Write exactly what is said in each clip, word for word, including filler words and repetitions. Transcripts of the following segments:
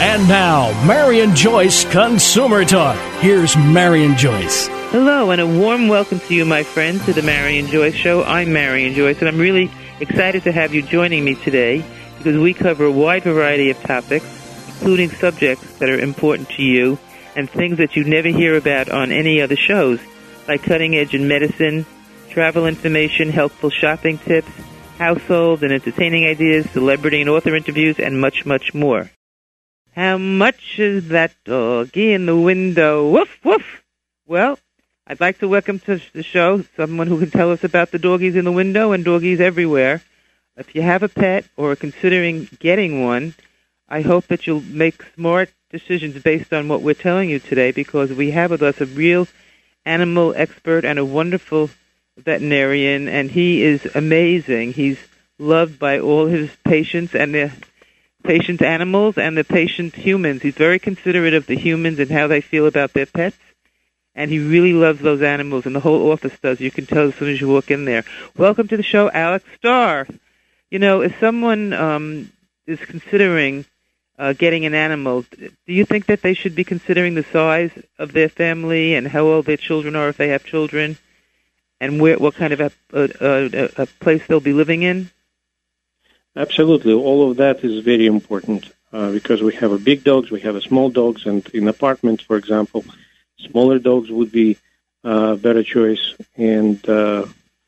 And now, Marion Joyce Consumer Talk. Here's Marion Joyce. Hello, and a warm welcome to you, my friends, to the Marion Joyce Show. I'm Marion Joyce, and I'm really excited to have you joining me today because we cover a wide variety of topics, including subjects that are important to you and things that you never hear about on any other shows, like cutting edge in medicine, travel information, helpful shopping tips, household and entertaining ideas, celebrity and author interviews, and much, much more. How much is that doggy in the window? Woof, woof. Well, I'd like to welcome to the show someone who can tell us about the doggies in the window and doggies everywhere. If you have a pet or are considering getting one, I hope that you'll make smart decisions based on what we're telling you today, because we have with us a real animal expert and a wonderful veterinarian, and he is amazing. He's loved by all his patients and the patient animals and the patient humans. He's very considerate of the humans and how they feel about their pets, and he really loves those animals, and the whole office does. You can tell as soon as you walk in there. Welcome to the show, Alex Starr. You know, if someone um, is considering uh, getting an animal, do you think that they should be considering the size of their family and how old their children are if they have children, and where, what kind of a, a, a, a place they'll be living in? Absolutely. All of that is very important uh, because we have a big dogs, we have a small dogs, and in apartments, for example, smaller dogs would be a better choice, and uh,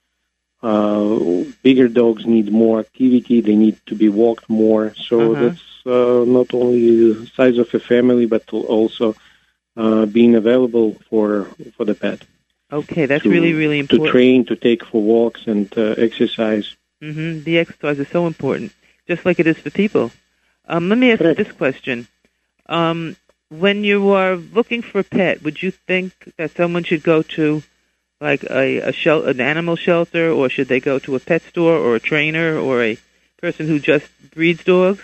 uh, bigger dogs need more activity. They need to be walked more. So uh-huh. that's uh, not only the size of a family, but also uh, being available for for the pet. Okay, that's to, really, really important. To train, to take for walks and uh, exercise. Mm-hmm. The exercise is so important, just like it is for people. Um, let me ask Correct. you this question. Um, when you are looking for a pet, would you think that someone should go to like a, a shel- an animal shelter, or should they go to a pet store or a trainer or a person who just breeds dogs?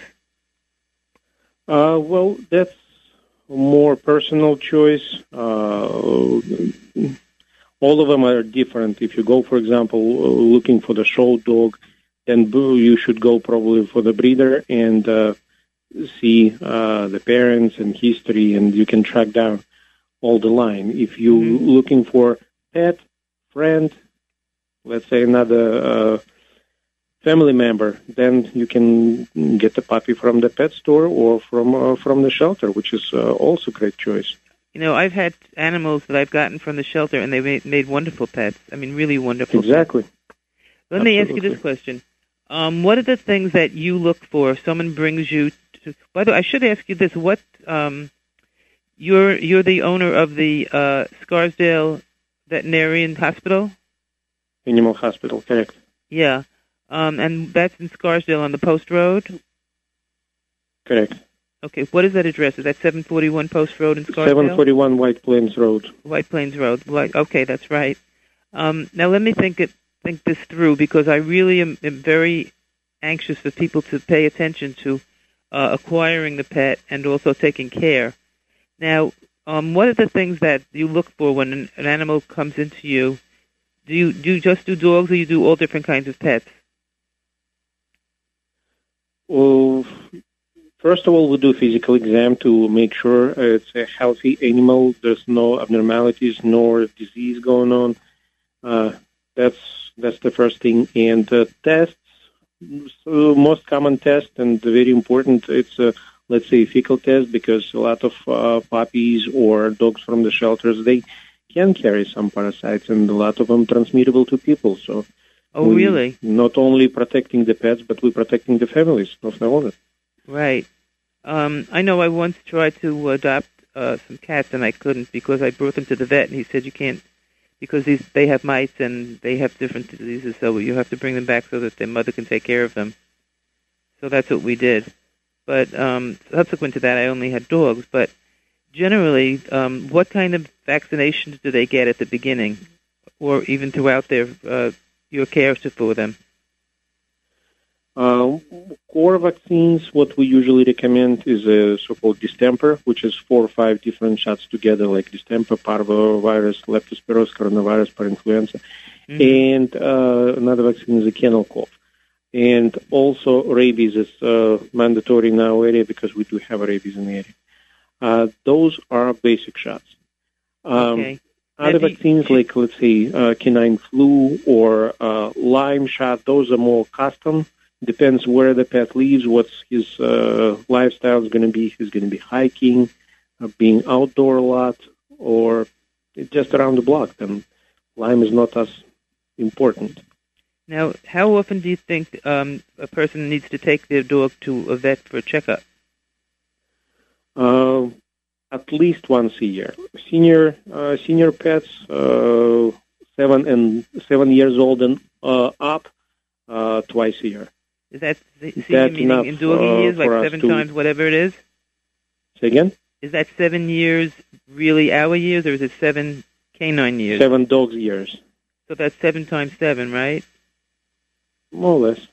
Uh, well, that's a more personal choice. Uh, all of them are different. If you go, for example, looking for the show dog, then you should go probably for the breeder and uh, see uh, the parents and history, and you can track down all the line. If you're mm-hmm. looking for pet, friend, let's say another uh, family member, then you can get the puppy from the pet store or from uh, from the shelter, which is uh, also a great choice. You know, I've had animals that I've gotten from the shelter, and they made, made wonderful pets. I mean, really wonderful Exactly. pets. Let Absolutely. me ask you this question. Um, what are the things that you look for if someone brings you to... By the way, I should ask you this. What... Um, you're you're the owner of the uh, Scarsdale Veterinarian Hospital? Animal Hospital, correct. Yeah. Um, and that's in Scarsdale on the Post Road? Correct. Okay, what is that address? Is that seven forty-one Post Road in Scarsdale? seven forty-one White Plains Road. White Plains Road. White, okay, that's right. Um, now let me think it, think this through, because I really am, am very anxious for people to pay attention to uh, acquiring the pet and also taking care. Now, um, what are the things that you look for when an, an animal comes into you? Do you do you just do dogs, or you do all different kinds of pets? Well, first of all, we do physical exam to make sure it's a healthy animal. There's no abnormalities nor disease going on. Uh, that's that's the first thing. And uh, tests, so most common test and very important, it's a, let's say, fecal test, because a lot of uh, puppies or dogs from the shelters, they can carry some parasites, and a lot of them transmittable to people. So, oh, really? Not only protecting the pets, but we're protecting the families of the owner. Right. Um, I know I once tried to adopt uh, some cats, and I couldn't because I brought them to the vet, and he said you can't, because these, they have mites and they have different diseases, so you have to bring them back so that their mother can take care of them. So that's what we did. But um, subsequent to that, I only had dogs. But generally, um, what kind of vaccinations do they get at the beginning, or even throughout their uh, your care for them? Uh, core vaccines, what we usually recommend is a so-called distemper, which is four or five different shots together, like distemper, parvovirus, leptospirosis, coronavirus, parainfluenza. Mm-hmm. And uh, another vaccine is a kennel cough. And also rabies is uh, mandatory in our area because we do have rabies in the area. Uh, those are basic shots. Um, okay. Other Have you- vaccines, like, let's say, uh, canine flu or uh, Lyme shot, those are more custom. Depends where the pet lives, what's his uh, lifestyle is going to be. He's going to be hiking, uh, being outdoor a lot, or just around the block. Then Lyme is not as important. Now, how often do you think um, a person needs to take their dog to a vet for a checkup? Uh, at least once a year. Senior uh, senior pets, uh, seven and seven years old and uh, up, uh, twice a year. Is that the senior That meaning enough, in doggy uh, years, like for us seven to- times whatever it is? Say again? Is that seven years really our years, or is it seven canine years? Seven dogs years, So that's seven times seven, right? more or less.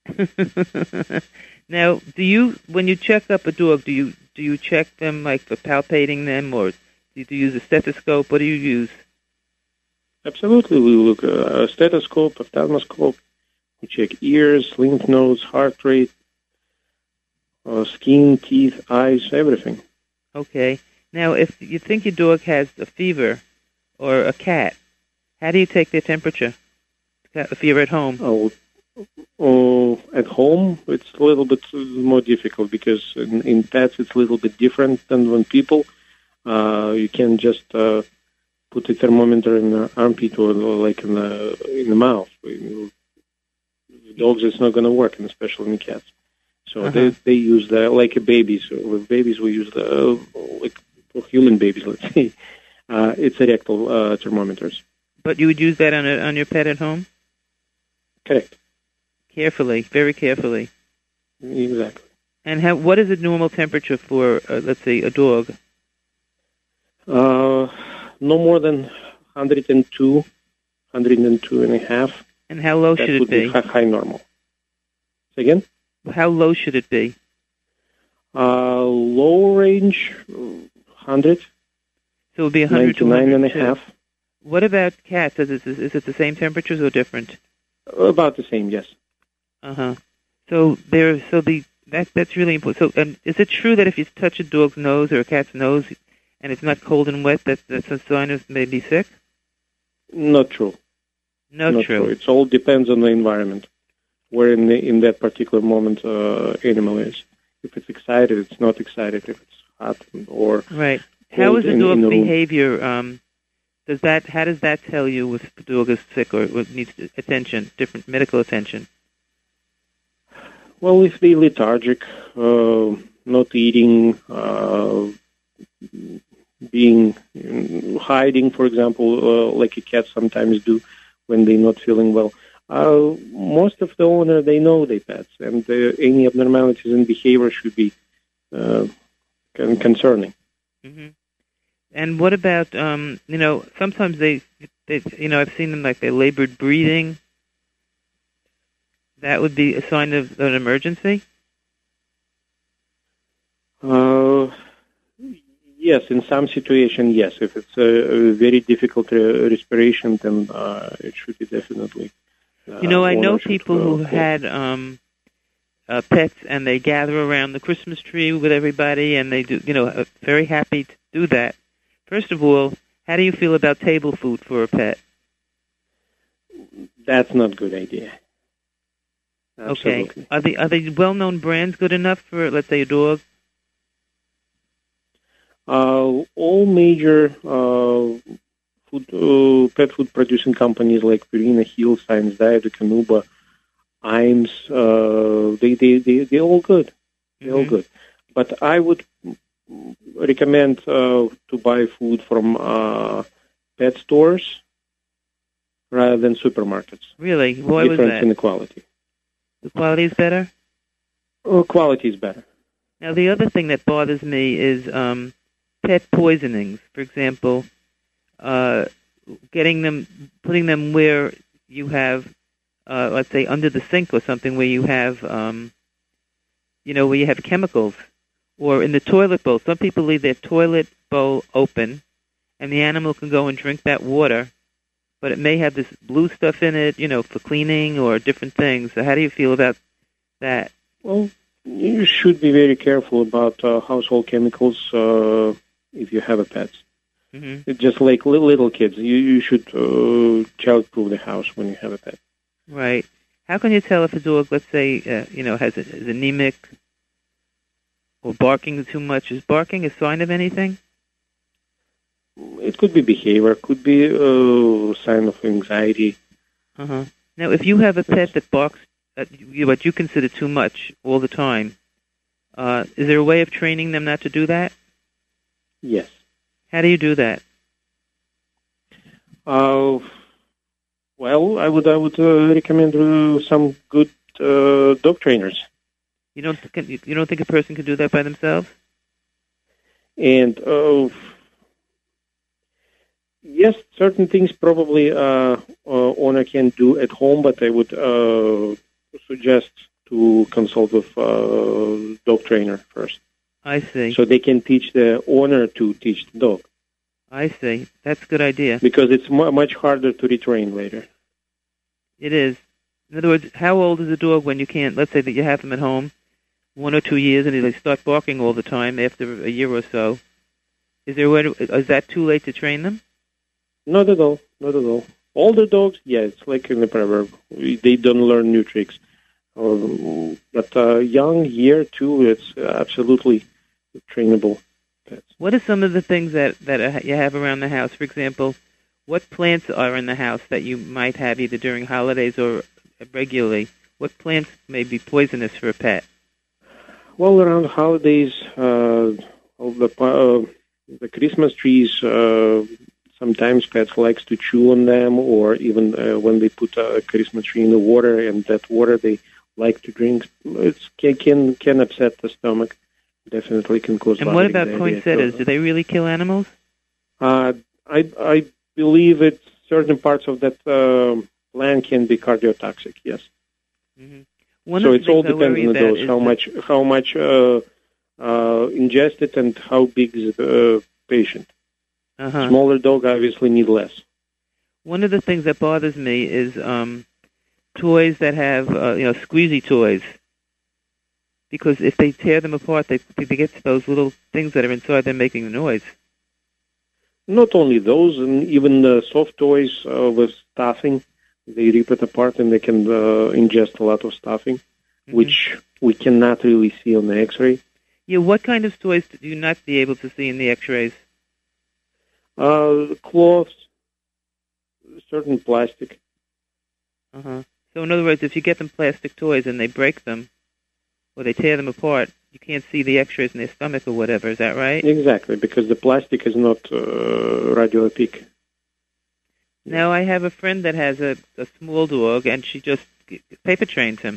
Now, do you, when you check up a dog, do you do you check them like for palpating them, or do you, do you use a stethoscope? What do you use? Absolutely, we look at a stethoscope, ophthalmoscope. We check ears, lymph nodes, heart rate, uh, skin, teeth, eyes, everything. Okay. Now, if you think your dog has a fever or a cat, how do you take their temperature if you're at home? Oh, oh, at home, it's a little bit more difficult because in, in pets it's a little bit different than when people. Uh, you can just uh, put a thermometer in the armpit or like in the in the mouth. Dogs, it's not going to work, and especially in cats. So Uh-huh. they they use the like a baby. So with babies, we use the uh, like for human babies, let's say. Uh, it's a rectal uh, thermometers. But you would use that on a, on your pet at home? Correct. Carefully, very carefully. Exactly. And how, what is the normal temperature for, uh, let's say, a dog? Uh, no more than one hundred two, one hundred two and a half. And how low That should it would be be? high, high normal. Say again? How low should it be? Uh, low range, one hundred, So it would be one hundred to ninety-nine and a one hundred two. half. What about cats? Is it, is it the same temperatures or different? About the same, yes. Uh-huh. So there, so the that that's really important. So, um, is it true that if you touch a dog's nose or a cat's nose and it's not cold and wet, that that's a sign of maybe sick? Not true. No, Not true. It all depends on the environment, where in the, in that particular moment uh, animal is. If it's excited, it's not excited. If it's hot or Right. How cold is the in- dog's in the room. behavior? Um, does that? How does that tell you if the dog is sick or or needs attention, different medical attention? Well, if they're lethargic, uh, not eating, uh, being hiding, for example, uh, like a cat sometimes do when they're not feeling well. Uh, most of the owner, they know their pets, and uh, any abnormalities in behavior should be uh, con- concerning. hmm And what about, um, you know, sometimes they, they, you know, I've seen them like they labored breathing. That would be a sign of an emergency? Uh, yes, in some situation, yes. If it's a, a very difficult uh, respiration, then uh, it should be definitely. Uh, You know, I know owner should, people uh, who call. had um, uh, pets and they gather around the Christmas tree with everybody and they do, you know, uh, very happy to do that. First of all, how do you feel about table food for a pet? That's not a good idea. Absolutely. Okay. Are the are the well-known brands good enough for, let's say, a dog? Uh, all major uh, food, uh, pet food producing companies like Purina, Hill, Science Diet, Canuba, Iams, uh, they they they they're all good. They're all Mhm. good. But I would recommend uh, to buy food from uh, pet stores rather than supermarkets. Really? Why was Difference that? in the quality. The quality is better? Uh, quality is better. Now, the other thing that bothers me is um, pet poisonings. For example, uh, getting them, putting them where you have, uh, let's say, under the sink or something, where you have, um, you know, where you have chemicals, or in the toilet bowl. Some people leave their toilet bowl open, and the animal can go and drink that water, but it may have this blue stuff in it, you know, for cleaning or different things. So how do you feel about that? Well, you should be very careful about uh, household chemicals uh, if you have a pet. Mm-hmm. It's just like little, little kids. You, you should uh, child-proof the house when you have a pet. Right. How can you tell if a dog, let's say, uh, you know, has a, is anemic or barking too much? Is barking a sign of anything? It could be behavior, could be a sign of anxiety. Uh-huh. Now, if you have a pet that barks at you, what you consider too much all the time, uh, is there a way of training them not to do that? Yes. How do you do that? Uh, well, I would I would uh, recommend uh, some good uh, dog trainers. You don't th- you don't think a person can do that by themselves? And uh, yes, certain things probably uh, uh, owner can do at home, but I would uh, suggest to consult with uh, dog trainer first. I see. So they can teach the owner to teach the dog. I see. That's a good idea. Because it's mu- much harder to retrain later. It is. In other words, how old is a dog when you can't, let's say that you have them at home, one or two years, and they start barking all the time after a year or so. Is there a way to, is that too late to train them? Not at all. Not at all. Older dogs, yeah, it's like in the proverb. They don't learn new tricks. Um, but uh, young, year, two, it's absolutely trainable pets. What are some of the things that, that you have around the house? For example, what plants are in the house that you might have either during holidays or regularly? What plants may be poisonous for a pet? Well, around holidays, uh, all the uh, the Christmas trees, uh, sometimes pets likes to chew on them, or even uh, when they put a Christmas tree in the water, and that water they like to drink, it can, can can upset the stomach. Definitely can cause. And what about poinsettias? Do they really kill animals? Uh, I I believe it. Certain parts of that uh, plant can be cardiotoxic. Yes. Mm-hmm. One so of it's all I depends on the dose, how much how much uh, uh, ingested and how big is the uh, patient. Uh-huh. Smaller dog obviously need less. One of the things that bothers me is um, toys that have uh, you know squeezy toys, because if they tear them apart, they they get those little things that are inside them making the noise. Not only those, and even the soft toys uh, with stuffing. They rip it apart and they can uh, ingest a lot of stuffing, mm-hmm. which we cannot really see on the X-ray. Yeah, what kind of toys do you not be able to see in the X-rays? Uh, cloths, certain plastic. Uh-huh. So in other words, if you get them plastic toys and they break them, or they tear them apart, you can't see the X-rays in their stomach or whatever, is that right? Exactly, because the plastic is not uh, radioapic. Now, I have a friend that has a, a small dog, and she just paper trains him.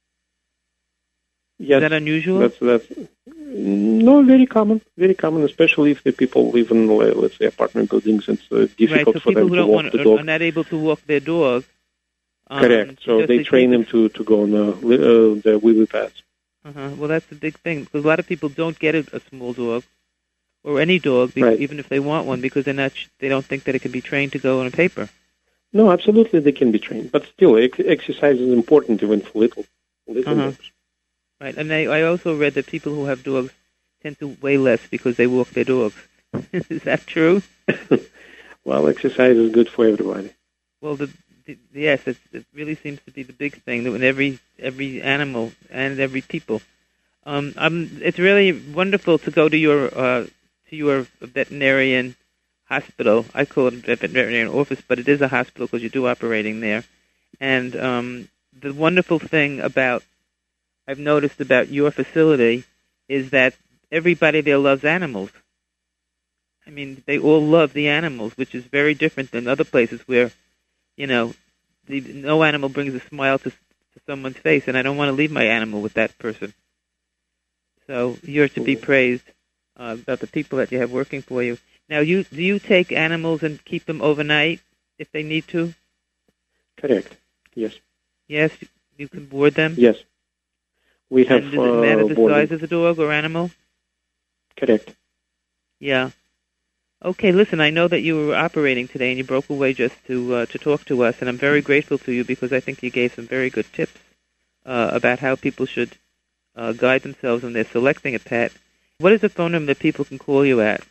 Yes, is that unusual? That's that's no very common, very common, especially if the people live in, let's say, apartment buildings. It's uh, difficult right, so for them people who to don't walk want, the are, dog. are not able to walk their dog. Um, Correct. So they, they train them to, to go on the uh, the wheelie pads. Uh-huh. Well, that's the big thing, because a lot of people don't get a, a small dog or any dog, because, right. even if they want one, because they're not, they don't think that it can be trained to go on a paper. No, absolutely, they can be trained, but still, ex- exercise is important even for little little uh-huh. dogs. Right, and I, I also read that people who have dogs tend to weigh less because they walk their dogs. Is that true? Well, exercise is good for everybody. Well, the, the yes, it, it really seems to be the big thing that in every every animal and every people. Um, um, it's really wonderful to go to your uh, to your veterinarian hospital. I call it a veterinarian office, but it is a hospital because you do operating there. And um, the wonderful thing about I've noticed about your facility is that everybody there loves animals. I mean, they all love the animals, which is very different than other places where, you know, the, no animal brings a smile to, to someone's face, and I don't want to leave my animal with that person. So you're to be praised uh, about the people that you have working for you. Now, you do you take animals and keep them overnight if they need to? Correct. Yes. Yes, you can board them? Yes. We have. And does it matter uh, the boarding. size of the dog or animal? Correct. Yeah. Okay, listen, I know that you were operating today and you broke away just to uh, to talk to us, and I'm very grateful to you because I think you gave some very good tips uh, about how people should uh, guide themselves when they're selecting a pet. What is the phone number that people can call you at?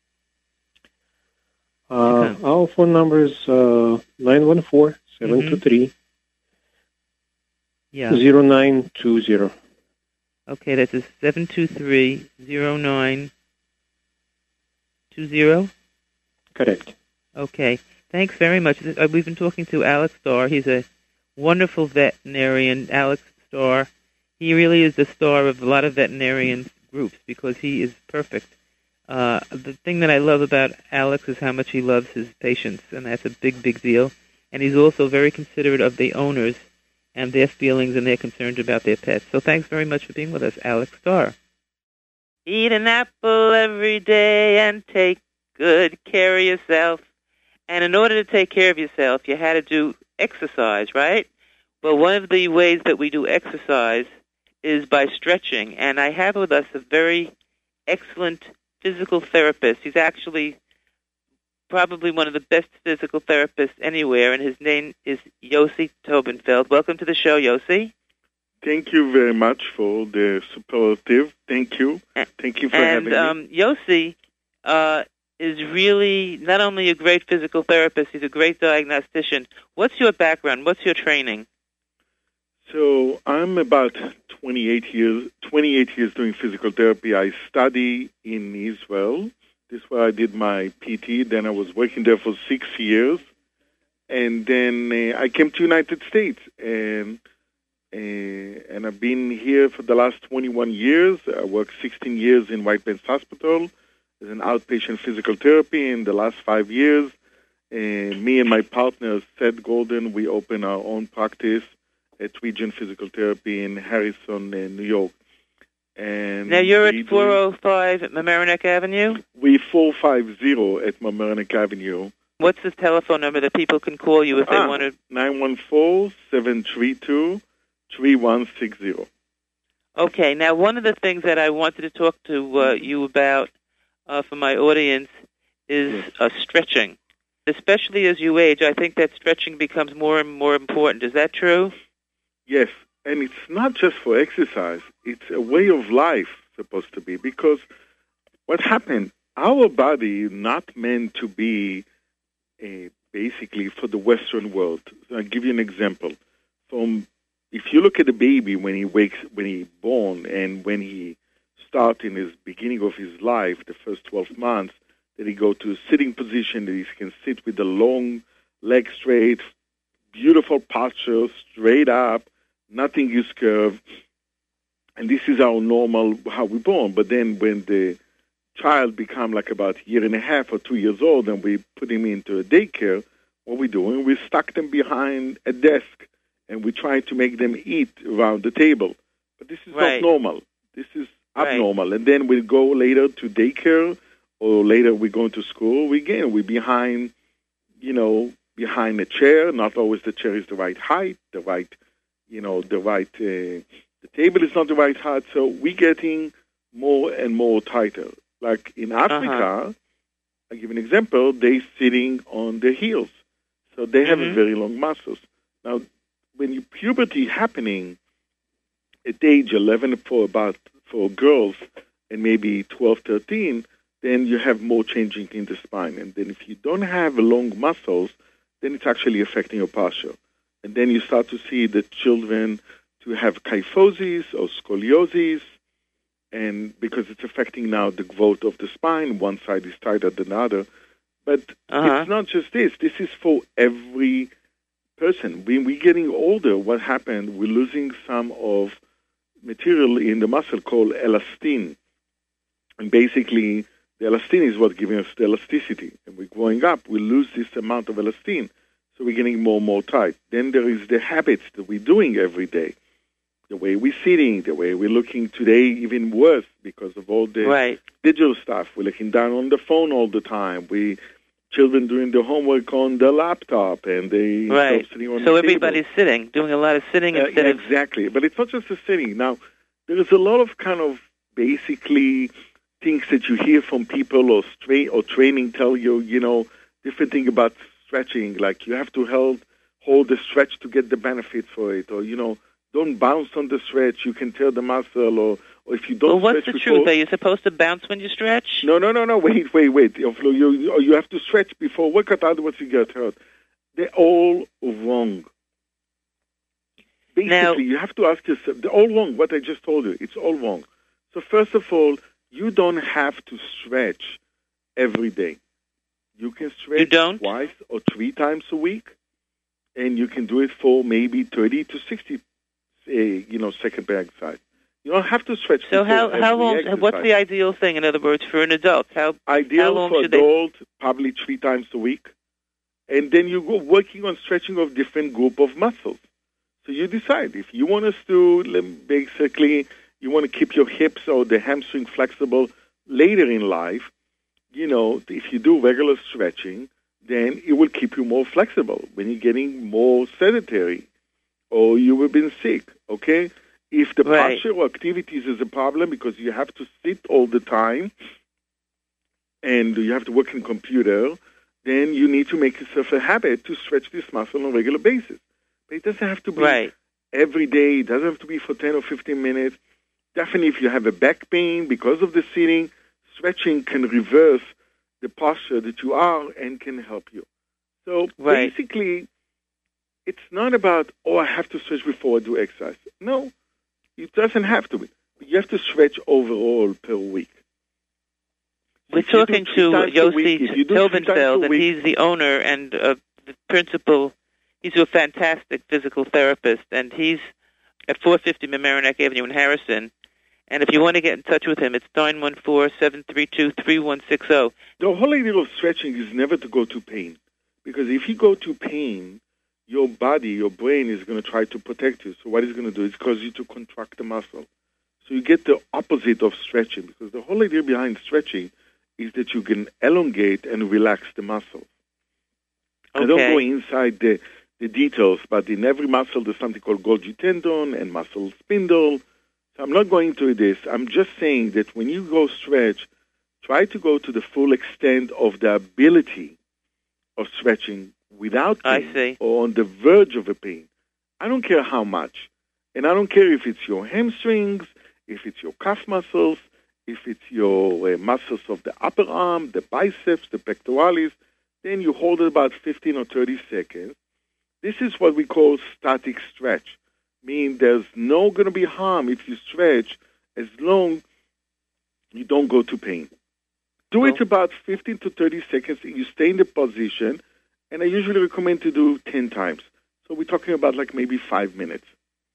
Uh, our phone number is uh, nine one four, seven two three, zero nine two zero. Okay, that's seven two three, zero nine two zero? Correct. Okay. Thanks very much. We've been talking to Alex Starr. He's a wonderful veterinarian. Alex Starr, he really is the star of a lot of veterinarian groups because he is perfect. Uh, the thing that I love about Alex is how much he loves his patients, and that's a big, big deal. And he's also very considerate of the owners and their feelings and their concerns about their pets. So thanks very much for being with us, Alex Starr. Eat an apple every day and take good care of yourself. And in order to take care of yourself, you had to do exercise, right? Well, one of the ways that we do exercise is by stretching. And I have with us a very excellent physical therapist. He's actually probably one of the best physical therapists anywhere, and his name is Yossi Tobenfeld. Welcome to the show, Yossi. Thank you very much for the superlative. Thank you. Thank you for and, having um, me. Yossi uh, is really not only a great physical therapist, he's a great diagnostician. What's your background? What's your training? So I'm about twenty-eight years, twenty-eight years doing physical therapy. I study in Israel. This is where I did my P T. Then I was working there for six years. And then uh, I came to United States. And Uh, and I've been here for the last twenty-one years. I worked sixteen years in White Plains Hospital as an outpatient physical therapy. In the last five years, uh, me and my partner, Seth Golden, we opened our own practice at Region Physical Therapy in Harrison, uh, New York. And now, you're at four oh five at Mamaroneck Avenue? We four fifty at Mamaroneck Avenue. What's the telephone number that people can call you if they ah, want to? nine one four, seven three two, three one six zero. Okay, now one of the things that I wanted to talk to uh, you about uh, for my audience is yes. uh, stretching. Especially as you age, I think that stretching becomes more and more important. Is that true? Yes, and it's not just for exercise. It's a way of life, supposed to be, because what happened, our body not meant to be uh, basically for the Western world. I'll give you an example. From If you look at the baby when he wakes, when he's born, and when he starts in his beginning of his life, the first twelve months, that he go to a sitting position, that he can sit with the long leg straight, beautiful posture, straight up, nothing is curved, and this is our normal, how we're born. But then when the child become like about a year and a half or two years old, and we put him into a daycare, what we're doing, we stuck them behind a desk, and we try to make them eat around the table. But this is right. not normal. This is abnormal. Right. And then we go later to daycare, or later we go to school. We again, we're behind, you know, behind a chair. Not always the chair is the right height, the right, you know, the right, uh, the table is not the right height. So we're getting more and more tighter. Like in Africa, uh-huh. I give an example, they sitting on their heels. So they have mm-hmm. a very long muscles. Now, when you puberty happening at age eleven for about for girls and maybe twelve, thirteen, then you have more changing in the spine. And then if you don't have long muscles, then it's actually affecting your posture. And then you start to see the children to have kyphosis or scoliosis, and because it's affecting now the growth of the spine, one side is tighter than the other. But uh-huh. it's not just this. This is for every person. When we're getting older, what happened, we're losing some of material in the muscle called elastin. And basically, the elastin is what giving us the elasticity. And we're growing up, we lose this amount of elastin. So we're getting more and more tight. Then there is the habits that we're doing every day. The way we're sitting, the way we're looking today, even worse because of all the right. digital stuff. We're looking down on the phone all the time. We children doing their homework on the laptop, and they right. sitting on so the everybody's table. sitting, doing a lot of sitting Uh, instead yeah, of... Exactly. But it's not just the sitting. Now, there is a lot of kind of basically things that you hear from people or stra- or training tell you, you know, different thing about stretching, like you have to hold, hold the stretch to get the benefit for it, or, you know, don't bounce on the stretch, you can tear the muscle, or, or if you don't well, what's stretch the before, truth? Are you supposed to bounce when you stretch? No, no, no, no, wait, wait, wait. You, you, you have to stretch before workout, otherwise you get hurt. They're all wrong. Basically, now, you have to ask yourself, they're all wrong, what I just told you, it's all wrong. So first of all, you don't have to stretch every day. You can stretch you don't? twice or three times a week, and you can do it for maybe thirty to sixty, uh, you know, second per exercise. You don't have to stretch. So how every how long? exercise. What's the ideal thing? In other words, for an adult, how ideal how long for should adult probably three times a week, and then you go working on stretching of different group of muscles. So you decide if you want us to basically you want to keep your hips or the hamstring flexible later in life. You know, if you do regular stretching, then it will keep you more flexible when you're getting more sedentary or you have been sick, okay? If the right. posture or activities is a problem because you have to sit all the time and you have to work in computer, then you need to make yourself a habit to stretch this muscle on a regular basis. But it doesn't have to be right. every day. It doesn't have to be for ten or fifteen minutes. Definitely if you have a back pain because of the sitting, stretching can reverse the posture that you are and can help you. So right. basically, it's not about, oh, I have to stretch before I do exercise. No, it doesn't have to be. You have to stretch overall per week. We're if talking to Yossi Hilbenfeld, and he's the owner and uh, the principal. He's a fantastic physical therapist, and he's at four fifty Mamaroneck Avenue in Harrison. And if you want to get in touch with him, it's nine one four, seven three two, three one six zero. The whole idea of stretching is never to go to pain. Because if you go to pain, your body, your brain is going to try to protect you. So what it's going to do is cause you to contract the muscle. So you get the opposite of stretching. Because the whole idea behind stretching is that you can elongate and relax the muscles. Okay. I don't go inside the, the details, but in every muscle there's something called Golgi tendon and muscle spindle. So I'm not going to this. I'm just saying that when you go stretch, try to go to the full extent of the ability of stretching without pain I see. or on the verge of a pain. I don't care how much. And I don't care if it's your hamstrings, if it's your calf muscles, if it's your uh, muscles of the upper arm, the biceps, the pectoralis. Then you hold it about fifteen or thirty seconds. This is what we call static stretch. Mean there's no going to be harm if you stretch as long you don't go to pain. Do well, it about fifteen to thirty seconds. You stay in the position, and I usually recommend to do ten times. So we're talking about like maybe five minutes.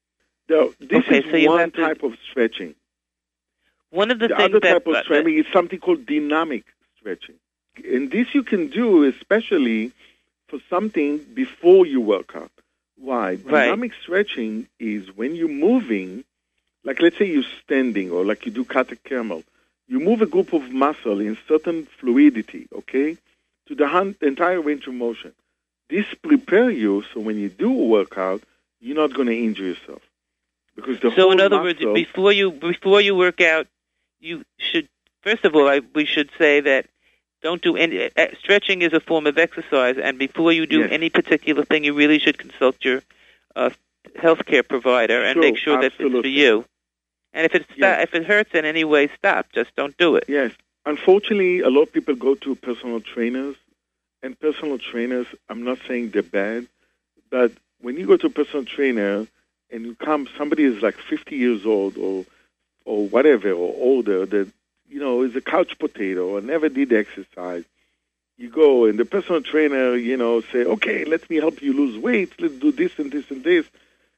Now, this okay, is so one to, type of stretching. One of the, the things other that, type of that, stretching is something called dynamic stretching. And this you can do especially for something before you work out. Why? Right. Dynamic stretching is when you're moving, like let's say you're standing or like you do kata camel. You move a group of muscle in certain fluidity, okay, to the, hand, the entire range of motion. This prepare you so when you do a workout, you're not going to injure yourself. Because the so whole in other muscle, words, before you before you work out, you should first of all I, we should say that don't do any uh, stretching is a form of exercise, and before you do yes. any particular thing, you really should consult your uh, healthcare provider and True, make sure absolutely. that it's for you. And if it yes. if it hurts in any way, stop. Just don't do it. Yes. Unfortunately, a lot of people go to personal trainers, and personal trainers, I'm not saying they're bad, but when you go to a personal trainer and you come, somebody is like fifty years old or or whatever, or older, that, you know, is a couch potato or never did exercise. You go, and the personal trainer, you know, say, okay, let me help you lose weight. Let's do this and this and this.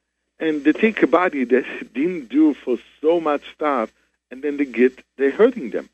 And they take a body that didn't do for so much stuff, and then they get, they're hurting them.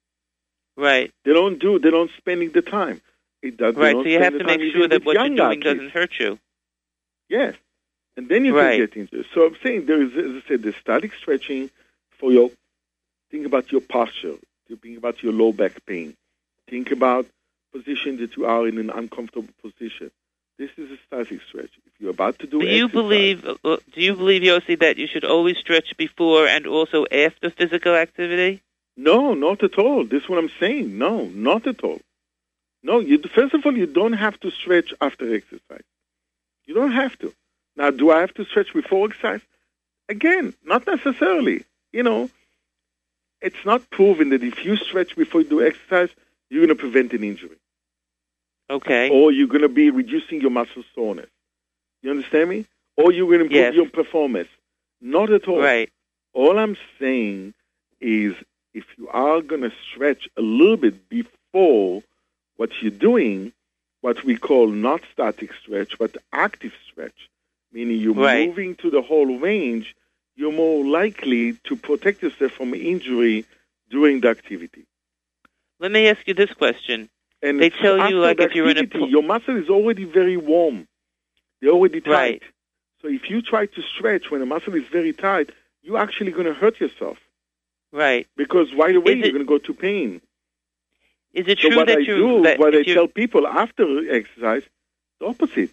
Right. They don't do, they don't spending the time. It does, right, so you have to make sure that what you're doing doesn't hurt you. Yes. And then you right. can get into it. So I'm saying there is, as I said, the static stretching for your, think about your posture. Think about your low back pain. Think about position that you are in an uncomfortable position. This is a static stretch. If you're about to do, do you exercise, believe? Uh, do you believe, Yossi, that you should always stretch before and also after physical activity? No, not at all. This is what I'm saying. No, not at all. No, you, first of all, you don't have to stretch after exercise. You don't have to. Now, do I have to stretch before exercise? Again, not necessarily. You know, it's not proven that if you stretch before you do exercise, you're going to prevent an injury. Okay. Or you're going to be reducing your muscle soreness. You understand me? Or you're going to improve Yes. your performance. Not at all. Right. All I'm saying is if you are going to stretch a little bit before what you're doing, what we call not static stretch, but active stretch, meaning you're Right. moving to the whole range, you're more likely to protect yourself from injury during the activity. Let me ask you this question. And They tell you, after like, the if you're in a activity, po- your muscle is already very warm. They're already tight. Right. So if you try to stretch when the muscle is very tight, you're actually going to hurt yourself. Right. Because right away Is you're it- going to go to pain. Is it So true what that I you do, that what I if you- tell people after exercise, the opposite.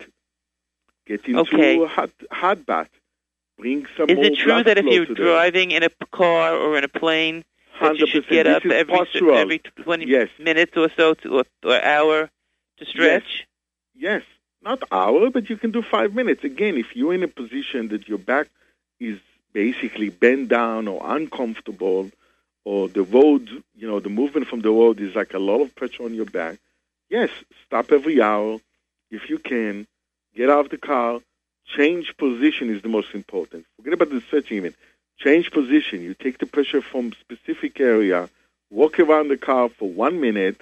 Get into Okay. a hot, hot bath. Bring some Is more it true blood that if flow you're to them. driving in a p- car or in a plane, that you should one hundred percent. get up This is every postural. every twenty Yes. minutes or so to, or, or hour to stretch? Yes, not hour, but you can do five minutes. Again, if you're in a position that your back is basically bent down or uncomfortable, or the road, you know, the movement from the road is like a lot of pressure on your back, yes, stop every hour if you can. Get out of the car. Change position is the most important. Forget about the stretching even. Change position. You take the pressure from specific area, walk around the car for one minute,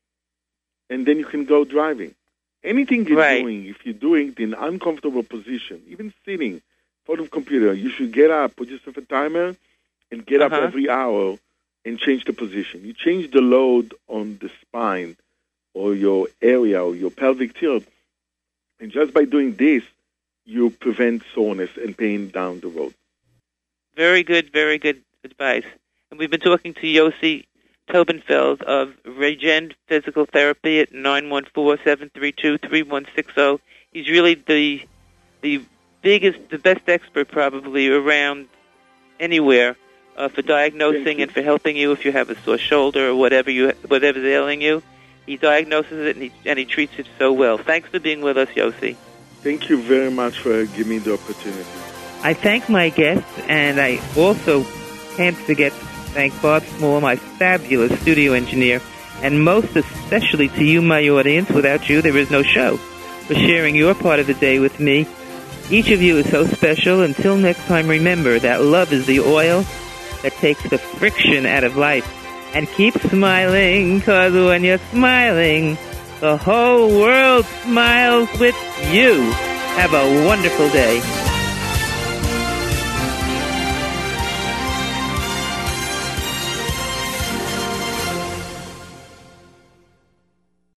and then you can go driving. Anything you're Right. doing, if you're doing it in an uncomfortable position, even sitting in front of a computer, you should get up, put yourself a timer, and get Uh-huh. up every hour and change the position. You change the load on the spine or your area or your pelvic tilt, and just by doing this, you prevent soreness and pain down the road. Very good, very good advice. And we've been talking to Yossi Tobenfeld of Regen Physical Therapy at nine one four, seven three two, three one six zero. He's really the the biggest, the best expert probably around anywhere uh, for diagnosing and for helping you if you have a sore shoulder or whatever you whatever's ailing you. He diagnoses it and he, and he treats it so well. Thanks for being with us, Yossi. Thank you very much for giving me the opportunity. I thank my guests, and I also can't forget to thank Bob Small, my fabulous studio engineer, and most especially to you, my audience. Without you, there is no show. For sharing your part of the day with me. Each of you is so special. Until next time, remember that love is the oil that takes the friction out of life. And keep smiling, because when you're smiling, the whole world smiles with you. Have a wonderful day.